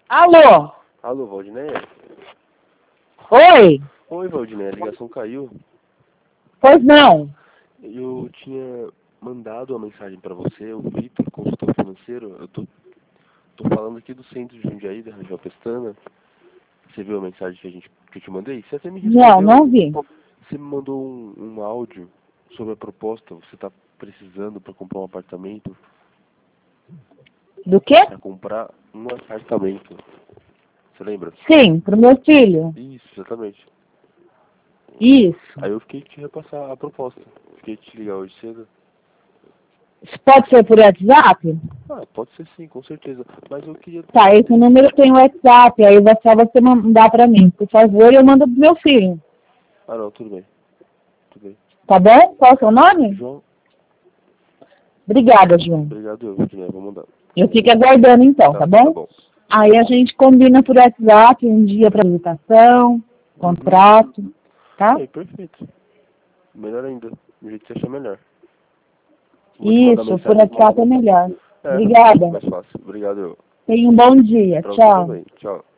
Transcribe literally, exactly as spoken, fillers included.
Alô? Alô, Valdinéia? Oi? Oi, Valdinéia, a ligação caiu. Pois não. Eu tinha mandado uma mensagem pra você, o Vitor, consultor financeiro. Eu tô, tô falando aqui do centro de Jundiaí, da região Pestana. Você viu a mensagem que, a gente, que eu te mandei? Você até me Não, respondeu. não vi. Você me mandou um, um áudio sobre a proposta. Você tá precisando para comprar um apartamento? Do quê? Para comprar um apartamento. Você lembra? Sim, pro meu filho. Isso, exatamente. Isso. Aí eu fiquei de te repassar a proposta. Fiquei de te ligar hoje cedo. Isso pode ser por WhatsApp? Ah, pode ser sim, com certeza. Mas eu queria... Tá, esse número tem o WhatsApp, aí vai só você mandar pra mim. Por favor, eu mando pro meu filho. Ah, não, tudo bem. Tudo bem. Tá bom? Qual é o seu nome? João, Obrigada, João. obrigado eu, Virginia. Vou mandar. Eu fico aguardando então, Tá, tá tá bom? bom. Aí a gente combina por WhatsApp um dia pra visitação, contrato, tá? Aí, perfeito. Melhor ainda. Do jeito que você achar melhor. Vou te mandar Isso, por mensagem aqui. WhatsApp é melhor. É, Obrigada. mais fácil. Obrigado eu. Tenha um bom dia. Pra você Tchau. também. Tchau.